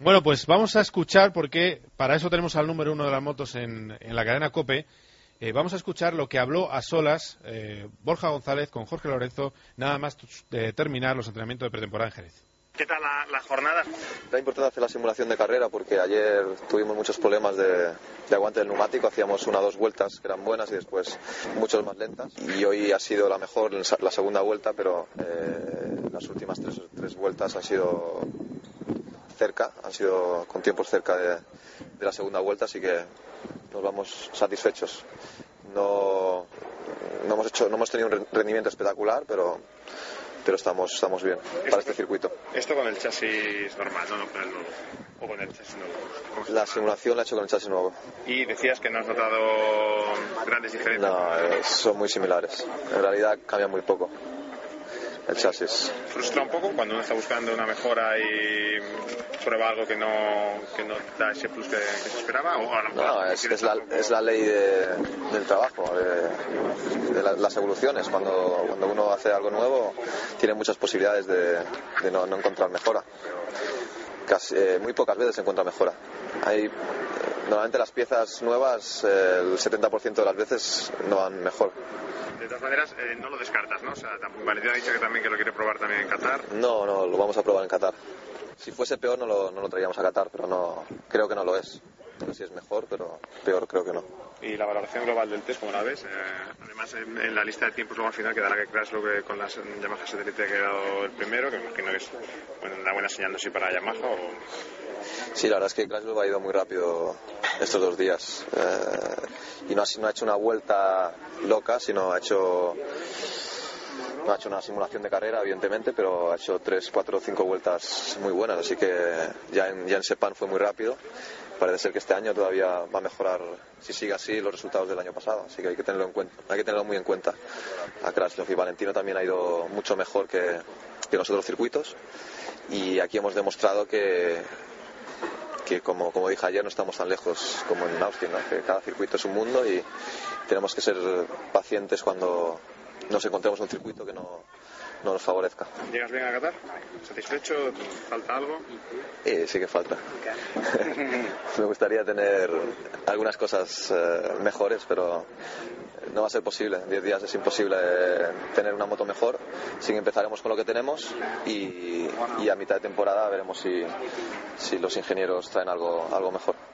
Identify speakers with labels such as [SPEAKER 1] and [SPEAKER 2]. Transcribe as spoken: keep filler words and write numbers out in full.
[SPEAKER 1] Bueno, pues vamos a escuchar, porque para eso tenemos al número uno de las motos en, en la cadena COPE. Eh, vamos a escuchar lo que habló a solas eh, Borja González con Jorge Lorenzo, nada más de terminar los entrenamientos de pretemporada en Jerez.
[SPEAKER 2] ¿Qué tal la, la jornada?
[SPEAKER 3] Era importante hacer la simulación de carrera porque ayer tuvimos muchos problemas de, de aguante del neumático, hacíamos una o dos vueltas que eran buenas y después muchas más lentas, y hoy ha sido la mejor la segunda vuelta, pero eh, las últimas tres, tres vueltas han sido cerca, han sido con tiempos cerca de, de la segunda vuelta, así que nos vamos satisfechos. No, no hemos hecho, no hemos tenido un rendimiento espectacular, pero pero estamos estamos bien para
[SPEAKER 2] esto,
[SPEAKER 3] este circuito.
[SPEAKER 2] Esto con el chasis normal, no, no con el nuevo, o con el chasis nuevo.
[SPEAKER 3] La simulación la he hecho con el chasis nuevo.
[SPEAKER 2] Y decías que no has notado grandes diferencias.
[SPEAKER 3] No, eh, son muy similares. En realidad cambia muy poco el chasis.
[SPEAKER 2] ¿Frustra un poco cuando uno está buscando una mejora y prueba algo que no, que no da ese plus que, que se esperaba? ¿O a lo mejor
[SPEAKER 3] no, es, es, la, es la ley de, del trabajo, de, de la, las evoluciones. Cuando, cuando uno hace algo nuevo, tiene muchas posibilidades de, de no, no encontrar mejora. Casi, eh, muy pocas veces se encuentra mejora. Hay, eh, normalmente las piezas nuevas, eh, el setenta por ciento de las veces no van mejor.
[SPEAKER 2] De todas maneras, eh, no lo descartas, ¿no? O sea, Valentín ha dicho que también que lo quiere probar también en Qatar.
[SPEAKER 3] No, no, lo vamos a probar en Qatar. Si fuese peor no lo, no lo traíamos a Qatar, pero no, creo que no lo es. No sé si es mejor, pero peor creo que no.
[SPEAKER 2] Y la valoración global del test, ¿cómo la ves? Eh, además, en, en la lista de tiempos luego al final quedará que Crashlow que con las Yamaha Satélite ha quedado el primero, que imagino que es bueno, una buena señal, no sé, para Yamaha o...
[SPEAKER 3] Sí, la verdad es que Crashlow ha ido muy rápido estos dos días. Eh, y no ha, no ha hecho una vuelta loca, sino ha hecho... No ha hecho una simulación de carrera, evidentemente, pero ha hecho tres, cuatro o cinco vueltas muy buenas, así que ya en, ya en Sepang fue muy rápido. Parece ser que este año todavía va a mejorar, si sigue así, los resultados del año pasado, así que hay que tenerlo en cuenta, hay que tenerlo muy en cuenta a Crashlow. Y Valentino también ha ido mucho mejor que, que los otros circuitos, y aquí hemos demostrado que que como, como dije ayer, no estamos tan lejos como en Austin, ¿no? Que cada circuito es un mundo y tenemos que ser pacientes cuando nos encontremos un circuito que no, no nos favorezca.
[SPEAKER 2] ¿Llegas bien a Qatar? ¿Satisfecho? ¿Falta algo?
[SPEAKER 3] Eh, sí que falta. Me gustaría tener algunas cosas eh, mejores, pero no va a ser posible. En diez días es imposible eh, tener una moto mejor. Así que empezaremos con lo que tenemos y, y a mitad de temporada veremos si, si los ingenieros traen algo, algo mejor.